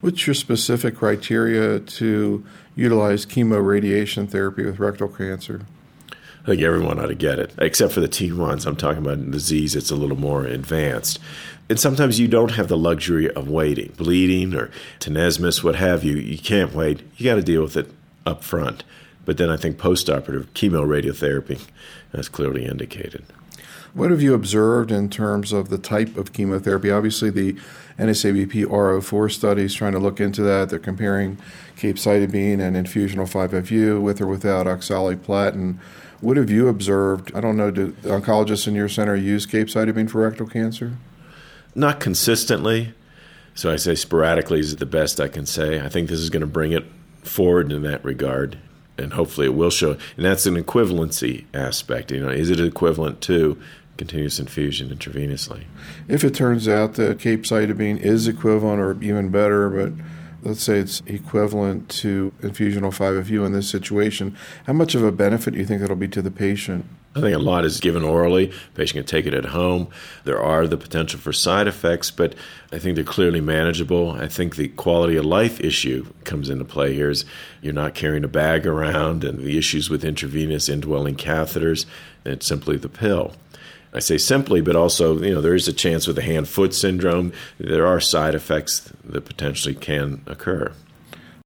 What's your specific criteria to utilize chemoradiation therapy with rectal cancer? I think everyone ought to get it, except for the T1s. I'm talking about disease that's a little more advanced. And sometimes you don't have the luxury of waiting. Bleeding or tenesmus, what have you, you can't wait. You got to deal with it up front. But then I think postoperative chemoradiotherapy is clearly indicated. What have you observed in terms of the type of chemotherapy? Obviously, the NSABP R04 study is trying to look into that. They're comparing capecitabine and infusional 5-FU with or without oxaliplatin. What have you observed? I don't know, do oncologists in your center use capecitabine for rectal cancer? Not consistently. So I say sporadically is the best I can say. I think this is going to bring it forward in that regard, and hopefully it will show. And that's an equivalency aspect. Is it equivalent to continuous infusion intravenously? If it turns out that capecitabine is equivalent or even better, but let's say it's equivalent to infusional 5-FU in this situation, how much of a benefit do you think that'll be to the patient? I think a lot is given orally. The patient can take it at home. There are the potential for side effects, but I think they're clearly manageable. I think the quality of life issue comes into play here is you're not carrying a bag around, and the issues with intravenous indwelling catheters, it's simply the pill. I say simply, but also, there is a chance with the hand-foot syndrome, there are side effects that potentially can occur.